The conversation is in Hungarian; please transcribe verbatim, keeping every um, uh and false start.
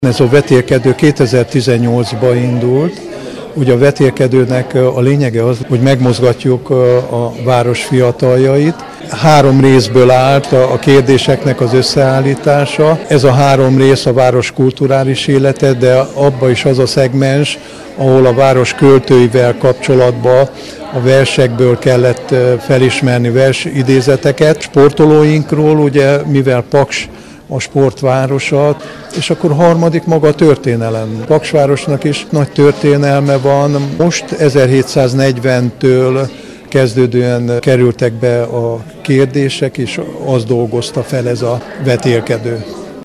Ez a vetélkedő kétezer-tizennyolcban indult. Ugye a vetélkedőnek a lényege az, hogy megmozgatjuk a város fiataljait. Három részből állt a kérdéseknek az összeállítása. Ez a három rész a város kulturális élete, de abban is az a szegmens, ahol a város költőivel kapcsolatban a versekből kellett felismerni versidézeteket. Sportolóinkról, ugye, mivel Paks a sportvárosa, és akkor harmadik maga a történelem. Paksvárosnak is nagy történelme van. Most ezerhétszáznegyventől kezdődően kerültek be a kérdések, és azt dolgozta fel ez a vetélkedő.